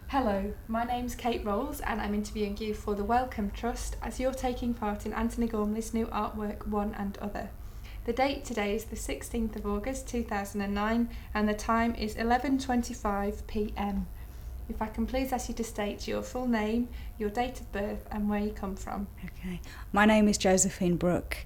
Hello, my name's Kate Rolls and I'm interviewing you for the Wellcome Trust as you're taking part in Anthony Gormley's new artwork One and Other. The date today is the 16th of August 2009 and the time is 11:25 p.m. If I can please ask you to state your full name, your date of birth and where you come from. Okay, my name is Josephine Brooke.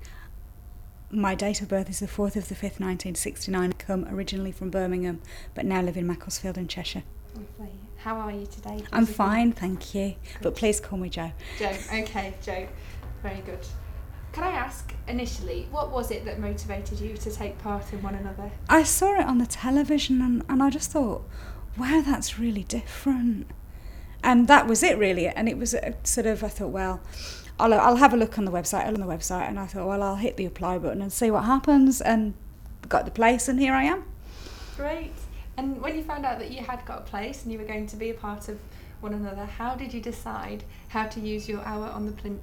My date of birth is the 4th of the 5th, 1969. I come originally from Birmingham but now live in Macclesfield in Cheshire. Lovely. How are you today, Josephine? I'm fine, thank you. But please call me Jo. Jo, okay, Jo. Very good. Can I ask, initially, what was it that motivated you to take part in One Another? I saw it on the television and I just thought, wow, that's really different. And that was it really. And it was I thought, well, I'll have a look on the website. And I thought, well, I'll hit the apply button and see what happens. And got the place and here I am. Great. And when you found out that you had got a place and you were going to be a part of One Another, how did you decide how to use your hour on the plinth?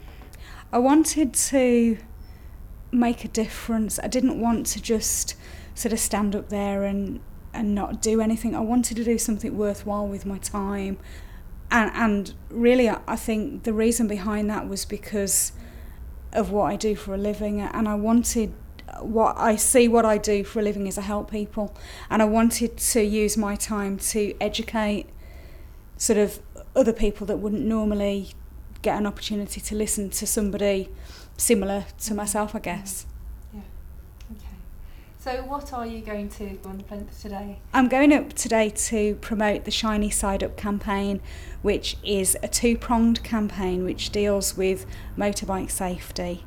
I wanted to make a difference. I didn't want to just sort of stand up there and not do anything. I wanted to do something worthwhile with my time. And really, I think the reason behind that was because of what I do for a living. And I wanted what I do for a living is I help people. And I wanted to use my time to educate sort of other people that wouldn't normally get an opportunity to listen to somebody similar to myself, I guess. Yeah. Okay. So what are you going to do on the plinth today? I'm going up today to promote the Shiny Side Up campaign, which is a two-pronged campaign which deals with motorbike safety,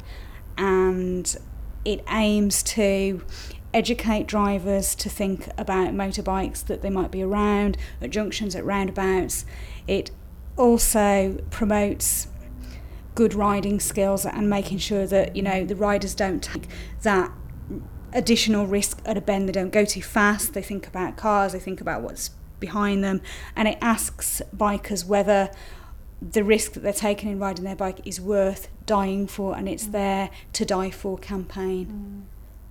and it aims to educate drivers to think about motorbikes that they might be around, at junctions, at roundabouts. It also promotes good riding skills and making sure that, you know, the riders don't take that additional risk at a bend. They don't go too fast, they think about cars, they think about what's behind them, and it asks bikers whether the risk that they're taking in riding their bike is worth dying for, and it's their To Die For campaign.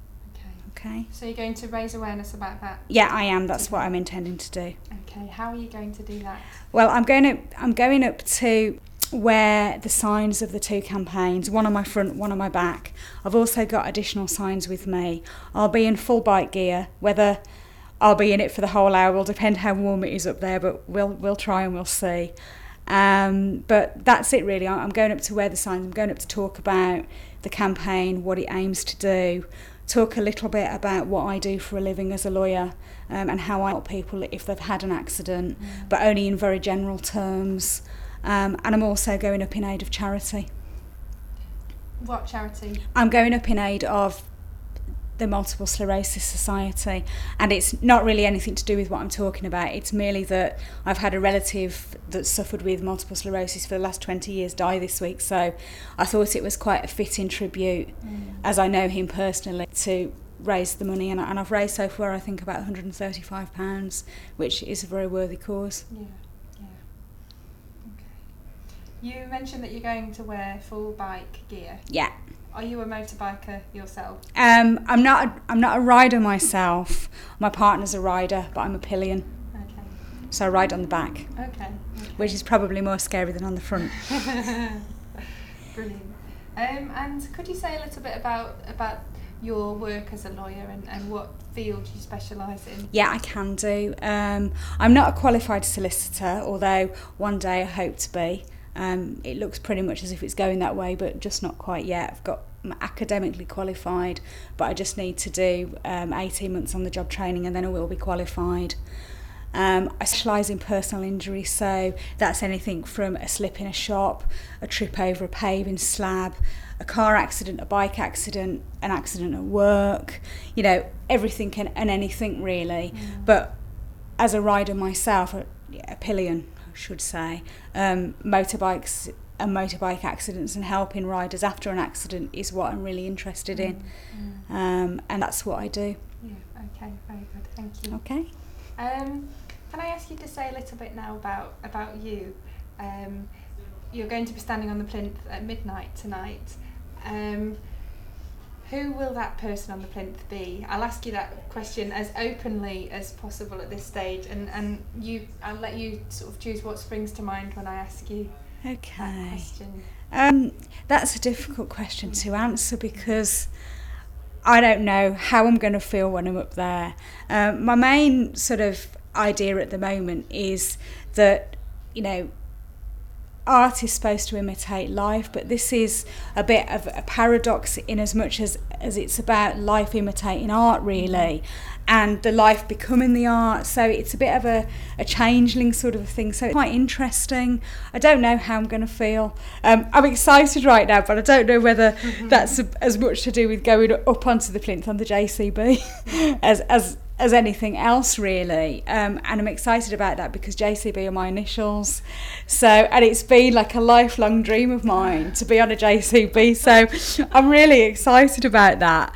Okay. So you're going to raise awareness about that? Yeah, I am. That's what I'm intending to do. Okay. How are you going to do that? Well, I'm going up to where the signs of the two campaigns, one on my front, one on my back. I've also got additional signs with me. I'll be in full bike gear. Whether I'll be in it for the whole hour will depend how warm it is up there, but we'll try and we'll see. But that's it really. I'm going up to where the signs. I'm going up to talk about the campaign, what it aims to do, talk a little bit about what I do for a living as a lawyer, and how I help people if they've had an accident, but only in very general terms. And I'm also going up in aid of charity. What charity? I'm going up in aid of the Multiple Sclerosis Society, and it's not really anything to do with what I'm talking about. It's merely that I've had a relative that suffered with multiple sclerosis for the last 20 years die this week, so I thought it was quite a fitting tribute, as I know him personally, to raise the money, and I've raised so far I think about £135, which is a very worthy cause. Yeah. Okay. You mentioned that you're going to wear full bike gear. Yeah. Are you a motorbiker yourself? I'm not a rider myself. My partner's a rider, but I'm a pillion. Okay. So I ride on the back. Okay. Which is probably more scary than on the front. Brilliant. And could you say a little bit about your work as a lawyer and what field you specialise in? Yeah, I can do. I'm not a qualified solicitor, although one day I hope to be. It looks pretty much as if it's going that way, but just not quite yet. I'm academically qualified, but I just need to do 18 months on the job training and then I will be qualified. I specialise in personal injury, so that's anything from a slip in a shop, a trip over a paving slab, a car accident, a bike accident, an accident at work, you know, everything and anything really. But as a rider myself, a pillion, should say, motorbikes and motorbike accidents and helping riders after an accident is what I'm really interested in, and that's what I do. Yeah, okay, very good, thank you. Okay. Can I ask you to say a little bit now about you? You're going to be standing on the plinth at midnight tonight. Who will that person on the plinth be? I'll ask you that question as openly as possible at this stage, and I'll let you sort of choose what springs to mind when I ask you that question. That's a difficult question to answer because I don't know how I'm going to feel when I'm up there. My main sort of idea at the moment is that, you know, art is supposed to imitate life, but this is a bit of a paradox in as much as it's about life imitating art, really, and the life becoming the art. So it's a bit of a changeling sort of thing. So it's quite interesting. I don't know how I'm going to feel. I'm excited right now, but I don't know whether that's as much to do with going up onto the plinth on the JCB as anything else, really. And I'm excited about that because JCB are my initials. So, and it's been like a lifelong dream of mine to be on a JCB. So I'm really excited about that.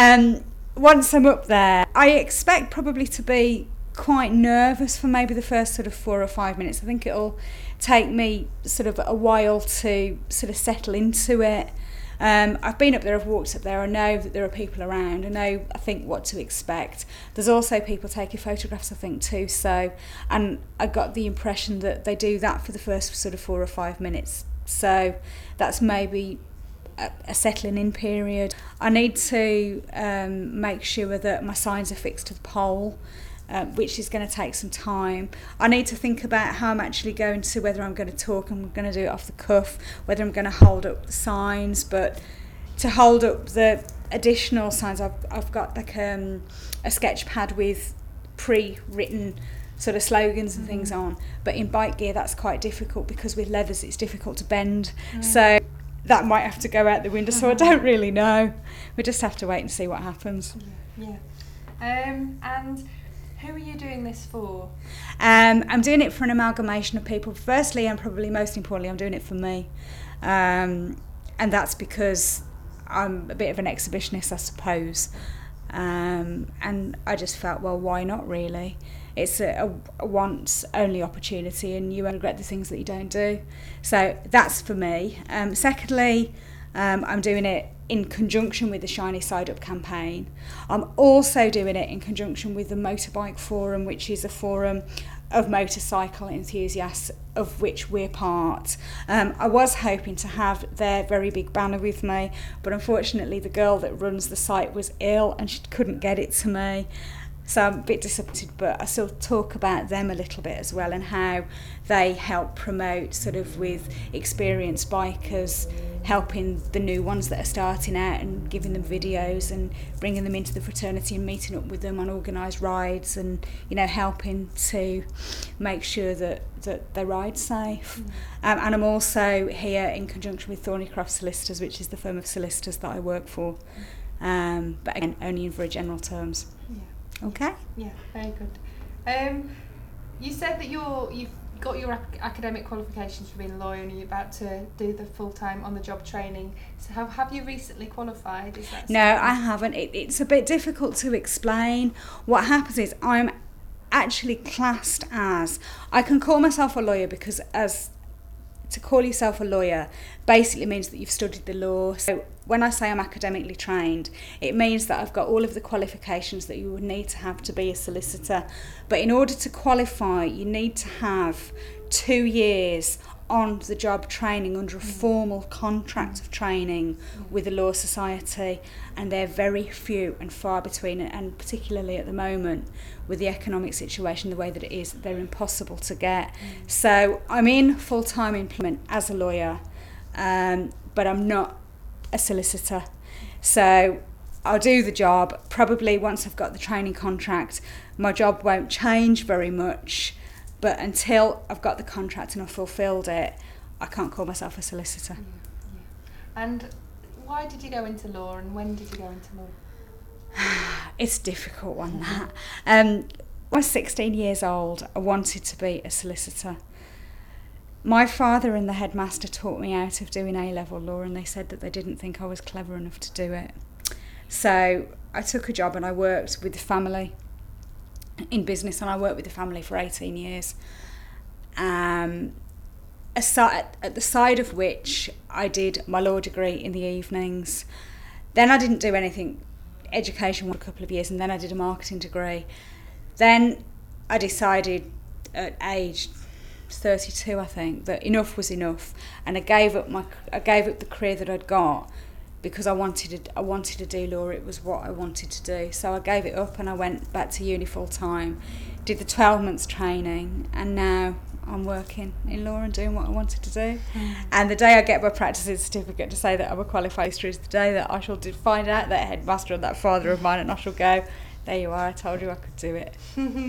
Once I'm up there, I expect probably to be quite nervous for maybe the first sort of 4 or 5 minutes. I think it'll take me sort of a while to sort of settle into it. I've been up there, I've walked up there, I know that there are people around, I think what to expect. There's also people taking photographs, I think, too, so, and I got the impression that they do that for the first sort of 4 or 5 minutes, so that's maybe a settling in period. I need to make sure that my signs are fixed to the pole, which is going to take some time. I need to think about how I'm actually going to, whether I'm going to talk, I'm going to do it off the cuff, whether I'm going to hold up the signs. But to hold up the additional signs, I've got like a sketch pad with pre-written sort of slogans and things on. But in bike gear, that's quite difficult because with leathers, it's difficult to bend. So that might have to go out the window. So I don't really know. We just have to wait and see what happens. Yeah. And who are you doing this for? I'm doing it for an amalgamation of people. Firstly, and probably most importantly, I'm doing it for me. And that's because I'm a bit of an exhibitionist, I suppose. And I just felt, well, why not, really? It's a once-only opportunity, and you won't regret the things that you don't do. So that's for me. Secondly, I'm doing it in conjunction with the Shiny Side Up campaign. I'm also doing it in conjunction with the Motorbike Forum, which is a forum of motorcycle enthusiasts of which we're part. I was hoping to have their very big banner with me, but unfortunately the girl that runs the site was ill and she couldn't get it to me. So I'm a bit disappointed, but I still talk about them a little bit as well and how they help promote sort of with experienced bikers, helping the new ones that are starting out and giving them videos and bringing them into the fraternity and meeting up with them on organised rides and, you know, helping to make sure that they ride safe. And I'm also here in conjunction with Thornycroft Solicitors, which is the firm of solicitors that I work for, but again, only in very general terms. Okay. Yeah, very good. You said that you've got your academic qualifications for being a lawyer and you're about to do the full-time on-the-job training. So have you recently qualified? Is that no, I haven't. It's a bit difficult to explain. What happens is I'm actually classed as, I can call myself a lawyer because to call yourself a lawyer basically means that you've studied the law. So when I say I'm academically trained, it means that I've got all of the qualifications that you would need to have to be a solicitor. But in order to qualify, you need to have 2 years on the job training under a formal contract of training with the Law Society, and they're very few and far between, and particularly at the moment with the economic situation the way that it is, they're impossible to get. So I'm in full-time employment as a lawyer, but I'm not a solicitor. So I'll do the job. Probably once I've got the training contract, my job won't change very much. But until I've got the contract and I've fulfilled it, I can't call myself a solicitor. And why did you go into law and when did you go into law? It's a difficult one, that. When I was 16 years old, I wanted to be a solicitor. My father and the headmaster taught me out of doing A-level law, and they said that they didn't think I was clever enough to do it. So I took a job and I worked with the family in business, and I worked with the family for 18 years. At the side of which I did my law degree in the evenings. Then I didn't do anything education for a couple of years, and then I did a marketing degree. Then I decided at age 32, I think, that enough was enough, and I gave up the career that I'd got because I wanted to do law. It was what I wanted to do, so I gave it up and I went back to uni full time, did the 12 months training, and now I'm working in law and doing what I wanted to do. And the day I get my practicing certificate to say that I'm a qualified solicitor is the day that I shall find out that headmaster and that father of mine, and I shall go, there you are, I told you I could do it.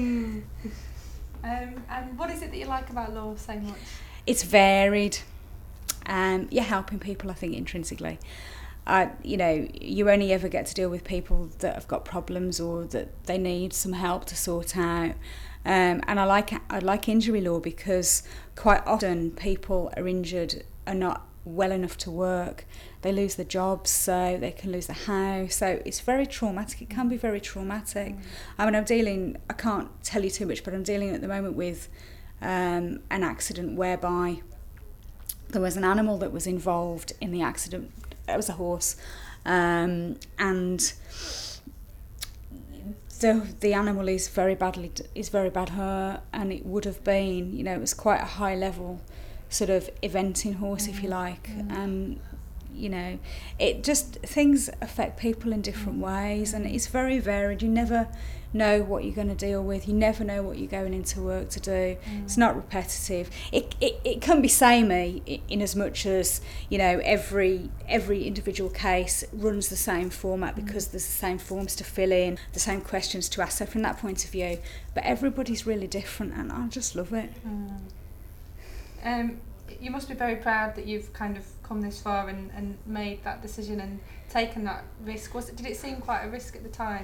And what is it that you like about law so much? It's varied. You're helping people, I think, intrinsically. You only ever get to deal with people that have got problems or that they need some help to sort out. And I like injury law because quite often people are injured, are not well enough to work. They lose their jobs, so they can lose their house. So it's very traumatic. It can be very traumatic. I mean, I can't tell you too much, but I'm dealing at the moment with an accident whereby there was an animal that was involved in the accident. It was a horse, and the animal is very bad hurt, and it would have been, it was quite a high level sort of eventing horse, if you like, and it just, things affect people in different ways, and it's very varied. You never know what you're going to deal with. You never know what you're going into work to do. It's not repetitive. It can be samey in as much as every individual case runs the same format because there's the same forms to fill in, the same questions to ask. So from that point of view, but everybody's really different, and I just love it. You must be very proud that you've kind of come this far and made that decision and taken that risk. Did it seem quite a risk at the time?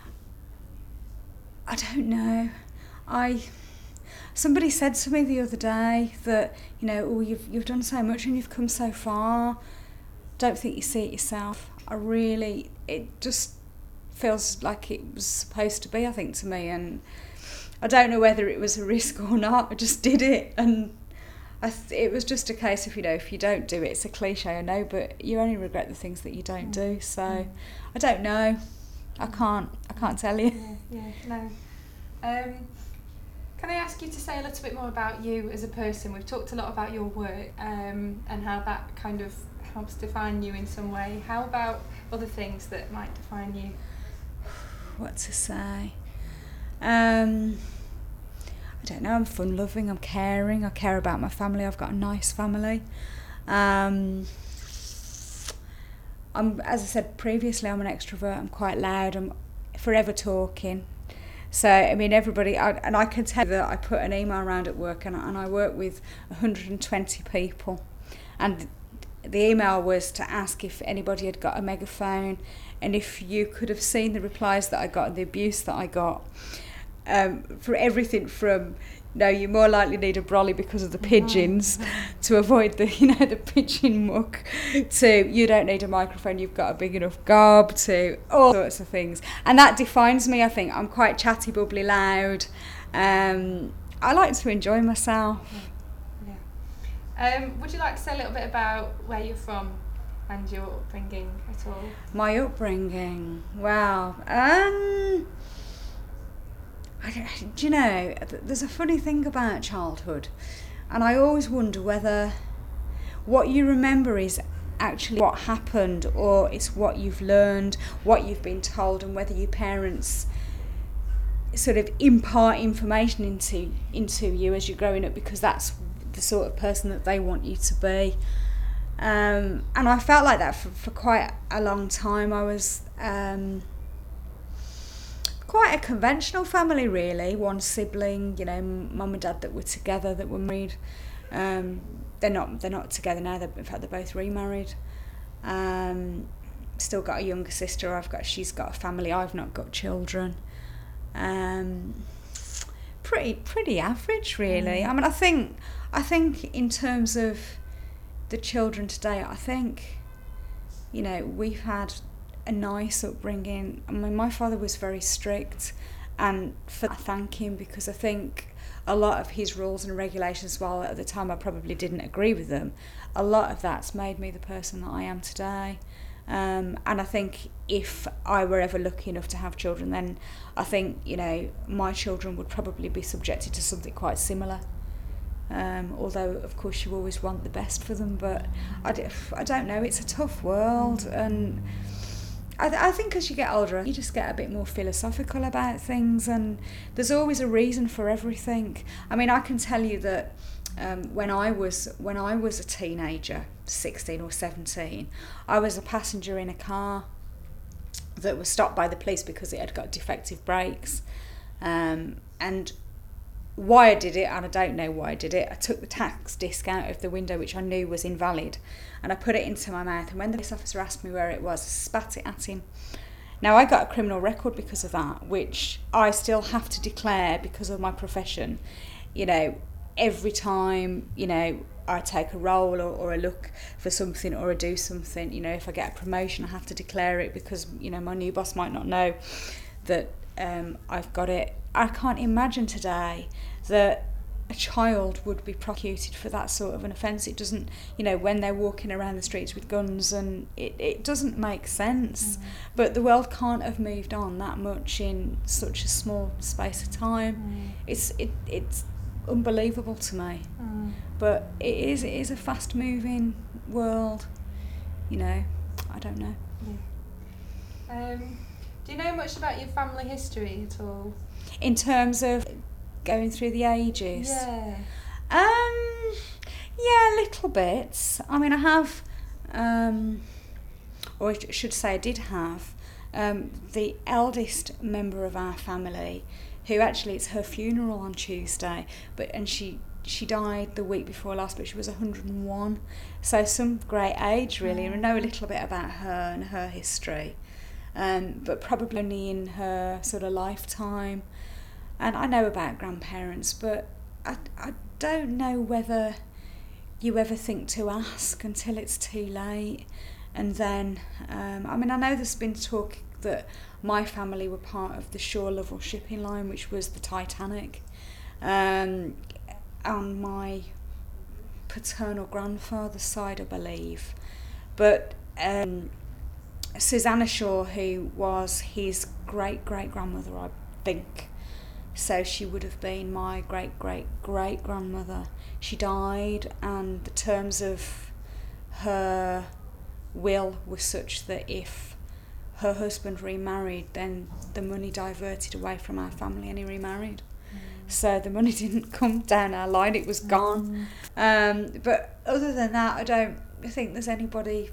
I don't know. Somebody said to me the other day that you've done so much and you've come so far. Don't think you see it yourself. It just feels like it was supposed to be, I think, to me, and I don't know whether it was a risk or not. I just did it, and it was just a case of, if you don't do it, it's a cliche, I know, but you only regret the things that you don't do. So I don't know. I can't tell you. No. Can I ask you to say a little bit more about you as a person? We've talked a lot about your work and how that kind of helps define you in some way. How about other things that might define you? What to say? I don't know. I'm fun-loving. I'm caring. I care about my family. I've got a nice family. As I said previously, I'm an extrovert. I'm quite loud. I'm forever talking. So, I mean, I can tell you that I put an email around at work, and I work with 120 people. And the email was to ask if anybody had got a megaphone, and if you could have seen the replies that I got and the abuse that I got. For everything from, no, you more likely need a brolly because of the pigeons to avoid the pigeon muck, to you don't need a microphone, you've got a big enough gob, to all sorts of things. And that defines me, I think. I'm quite chatty, bubbly, loud. I like to enjoy myself. Yeah. Would you like to say a little bit about where you're from and your upbringing at all? My upbringing? Wow. There's a funny thing about childhood, and I always wonder whether what you remember is actually what happened, or it's what you've learned, what you've been told, and whether your parents sort of impart information into you as you're growing up, because that's the sort of person that they want you to be. And I felt like that for quite a long time. I was quite a conventional family, really. One sibling, mum and dad that were together, that were married. They're not together now. In fact, they're both remarried. Still got a younger sister. She's got a family. I've not got children. Pretty average, really. I mean, I think in terms of the children today, I think, we've had a nice upbringing. I mean, my father was very strict, and I thank him, because I think a lot of his rules and regulations, while at the time I probably didn't agree with them, a lot of that's made me the person that I am today. And I think if I were ever lucky enough to have children, then I think, my children would probably be subjected to something quite similar. Although, of course, you always want the best for them, but I don't know, it's a tough world, and I think as you get older, you just get a bit more philosophical about things, and there's always a reason for everything. I mean, I can tell you that when I was a teenager, 16 or 17, I was a passenger in a car that was stopped by the police because it had got defective brakes, and why I did it, and I don't know why I did it, I took the tax disc out of the window, which I knew was invalid, and I put it into my mouth, and when the police officer asked me where it was, I spat it at him. Now, I got a criminal record because of that, which I still have to declare because of my profession. Every time, I take a role or a look for something or I do something, if I get a promotion, I have to declare it because, my new boss might not know that I've got it. I can't imagine today that a child would be prosecuted for that sort of an offence. It doesn't, when they're walking around the streets with guns, and it doesn't make sense. But the world can't have moved on that much in such a small space of time. It's unbelievable to me. But it is a fast moving world. I don't know. Do you know much about your family history at all? In terms of going through the ages? Yeah. Little bits. I mean, I have, or I should say I did have, the eldest member of our family, who actually, it's her funeral on Tuesday, and she died the week before last, but she was 101. So some great age, really. And I know a little bit about her and her history. But probably only in her sort of lifetime. And I know about grandparents, but I don't know whether you ever think to ask until it's too late. And then, I know there's been talk that my family were part of the Shore Level shipping line, which was the Titanic. On my paternal grandfather's side, I believe. But Susanna Shaw, who was his great-great-grandmother, I think, so she would have been my great-great-great-grandmother. She died, and the terms of her will were such that if her husband remarried, then the money diverted away from our family and he remarried. So the money didn't come down our line, it was gone. But other than that, I don't think there's nobody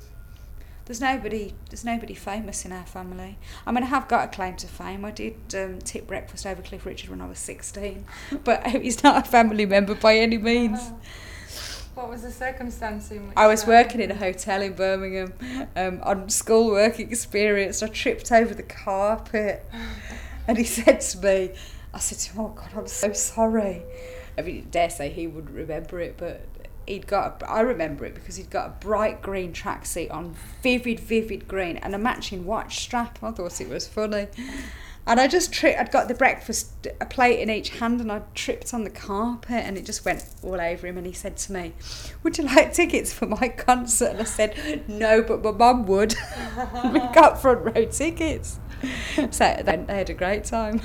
famous in our family. I mean, I have got a claim to fame. I did tip breakfast over Cliff Richard when I was 16, but he's not a family member by any means. What was the circumstance in which... I was working in a hotel in Birmingham on school work experience. I tripped over the carpet and he said to me, I said to him, "Oh God, I'm so sorry." I mean, I dare say he wouldn't remember it, but I remember it because he'd got a bright green tracksuit on, vivid green, and a matching watch strap. I thought it was funny. And I just tripped. I'd got the breakfast, a plate in each hand, and I tripped on the carpet and it just went all over him. And he said to me, "Would you like tickets for my concert?" And I said, "No, but my mum would." We got front row tickets. So they had a great time.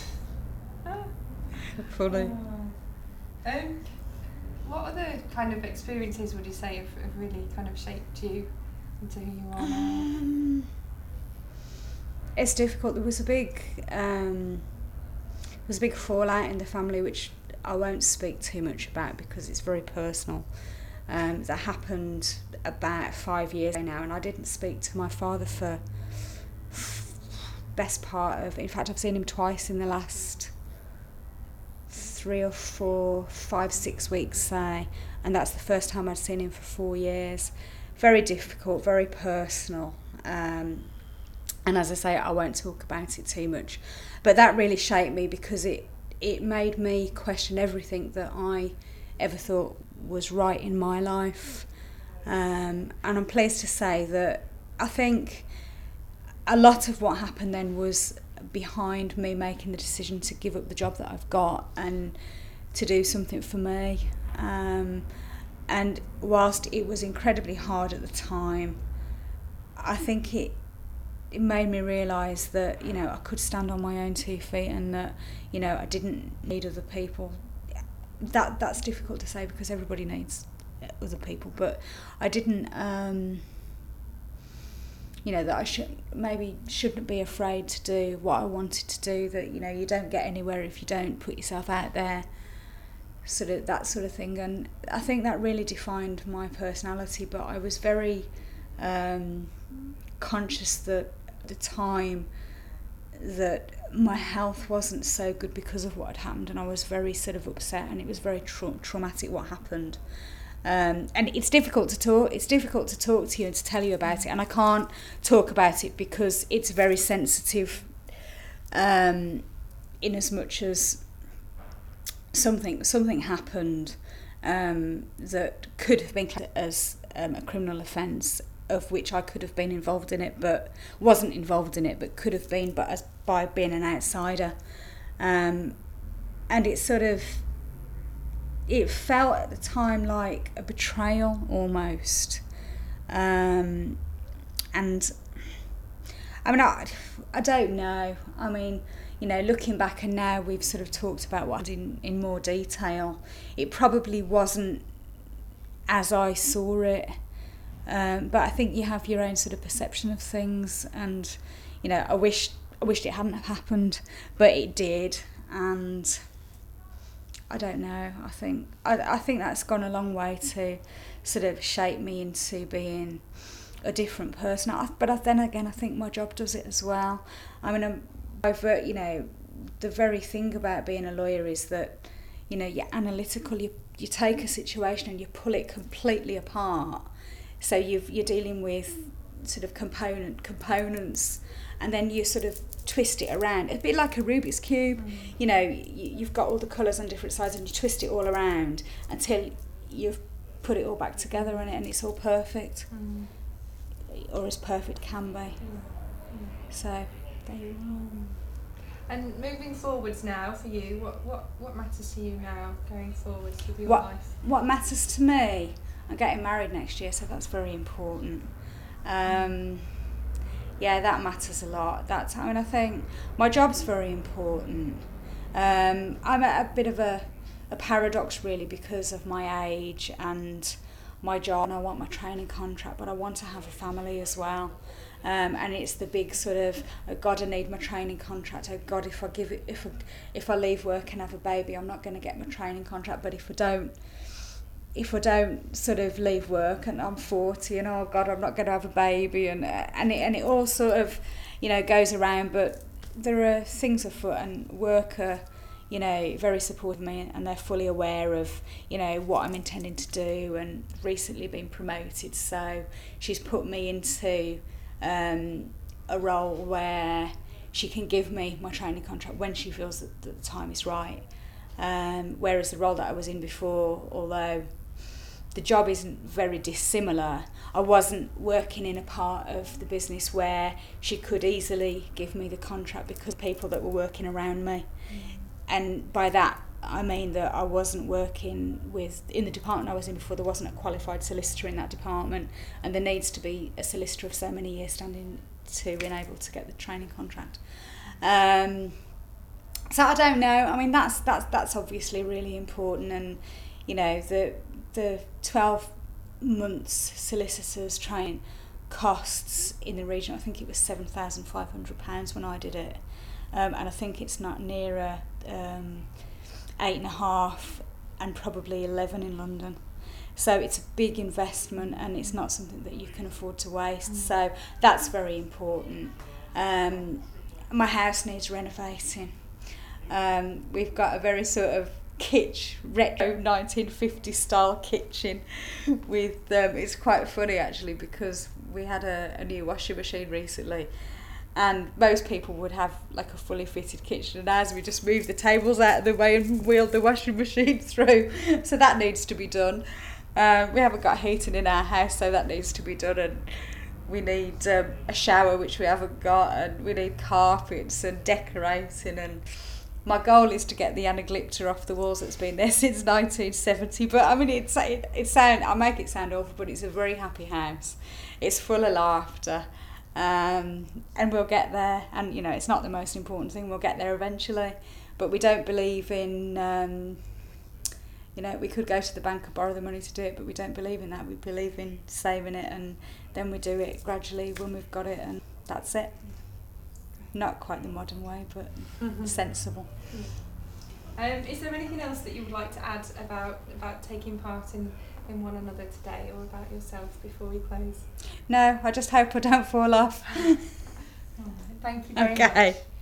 Funny. What other kind of experiences would you say have really kind of shaped you into who you are now? It's difficult. There was a big fallout in the family, which I won't speak too much about because it's very personal. That happened about 5 years ago now, and I didn't speak to my father for best part of... In fact, I've seen him twice in the last 3 or 4, 5, 6 weeks, say, and that's the first time I'd seen him for 4 years. Very difficult, very personal. And as I say, I won't talk about it too much. But that really shaped me because it made me question everything that I ever thought was right in my life. And I'm pleased to say that I think a lot of what happened then was behind me making the decision to give up the job that I've got and to do something for me. And whilst it was incredibly hard at the time, I think it made me realise that, you know, I could stand on my own 2 feet and that, you know, I didn't need other people. That's difficult to say because everybody needs other people, but I didn't, you know, that I shouldn't be afraid to do what I wanted to do, that, you know, you don't get anywhere if you don't put yourself out there, sort of that sort of thing. And I think that really defined my personality, but I was very conscious that at the time that my health wasn't so good because of what had happened, and I was very sort of upset, and it was very traumatic what happened. And it's difficult to talk to you and to tell you about it, and I can't talk about it because it's very sensitive, in as much as something happened that could have been classed as a criminal offence, of which I could have been involved in it, but wasn't involved in it, but could have been, but as by being an outsider. And it's sort of, it felt at the time like a betrayal almost. And I mean, I don't know. I mean, you know, looking back, and now we've sort of talked about what in more detail, it probably wasn't as I saw it. But I think you have your own sort of perception of things, and, you know, I wished it hadn't have happened, but it did, and I don't know. I think that's gone a long way to sort of shape me into being a different person. But then again, I think my job does it as well. I mean, you know, the very thing about being a lawyer is that, you know, you're analytical. You take a situation and you pull it completely apart. So you're dealing with sort of components, and then you sort of twist it around. It's a bit like a Rubik's Cube. You know, you've got all the colours on different sides, and you twist it all around until you've put it all back together, and it's all perfect, or as perfect can be. So there you are. And moving forwards now for you, what matters to you now going forwards with your life? What matters to me? I'm getting married next year, so that's very important. Yeah, that matters a lot. I think my job's very important. I'm at a bit of a paradox, really, because of my age and my job. And I want my training contract, but I want to have a family as well. And it's the big sort of, oh God, I need my training contract. Oh God, if I leave work and have a baby, I'm not going to get my training contract. But if I don't sort of leave work and I'm 40 and oh God, I'm not going to have a baby, and it all sort of, you know, goes around. But there are things afoot, and work are, you know, very supportive of me, and they're fully aware of, you know, what I'm intending to do, and recently been promoted, so she's put me into a role where she can give me my training contract when she feels that the time is right. Whereas the role that I was in before, although the job isn't very dissimilar, I wasn't working in a part of the business where she could easily give me the contract because of people that were working around me. And by that, I mean that I wasn't working in the department I was in before, there wasn't a qualified solicitor in that department, and there needs to be a solicitor of so many years standing to enable to get the training contract. So I don't know. I mean, that's obviously really important, and, you know, the 12 months solicitors training costs in the region, I think it was £7,500 when I did it, and I think it's not nearer 8.5 and probably 11 in London. So it's a big investment, and it's not something that you can afford to waste. So that's very important. My house needs renovating. We've got a very sort of kitsch, retro 1950s style kitchen with, it's quite funny actually, because we had a new washing machine recently, and most people would have like a fully fitted kitchen, and as we just moved the tables out of the way and wheeled the washing machine through, so that needs to be done. We haven't got heating in our house, so that needs to be done, and we need a shower, which we haven't got, and we need carpets and decorating, and my goal is to get the anaglypta off the walls that's been there since 1970. But I mean, I make it sound awful, but it's a very happy house. It's full of laughter, and we'll get there. And it's not the most important thing. We'll get there eventually. But we don't believe in. We could go to the bank and borrow the money to do it, but we don't believe in that. We believe in saving it, and then we do it gradually when we've got it, and that's it. Not quite the modern way, but sensible. Is there anything else that you would like to add about taking part in one another today, or about yourself before we close? No, I just hope I don't fall off. Thank you very much.